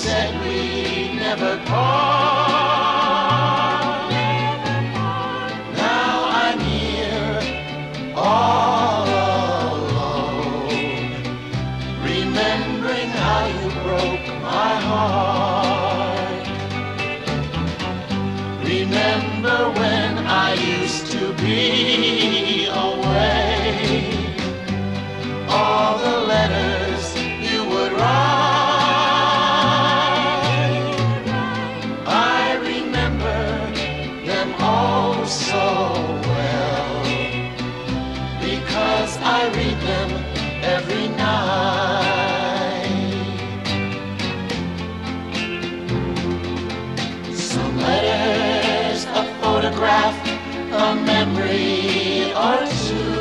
said we'd never part. Now I'm here all alone, remembering how you broke my heart. Remember when I used to be away, all the letters you would write. I remember them all so well, because I read them every night. Some letters, a photograph, a memory or two.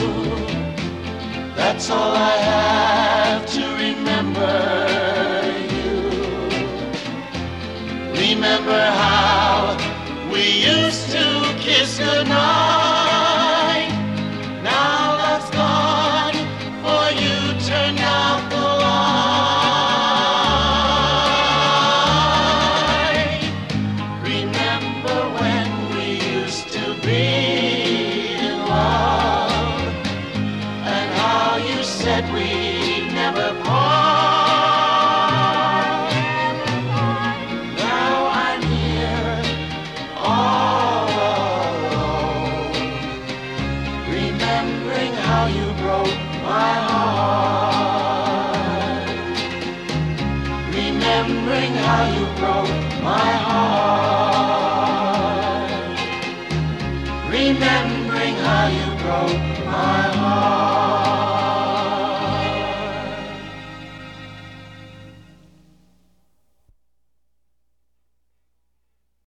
That's all I have to remember you. Remember how we used to kiss goodnight. Now love's gone, for you turned out the light. Remember when we used to be in love, and how you said we'd never part. Now I'm here all alone, remembering how you broke my heart. Remembering how you broke my heart. Remembering how you broke my heart.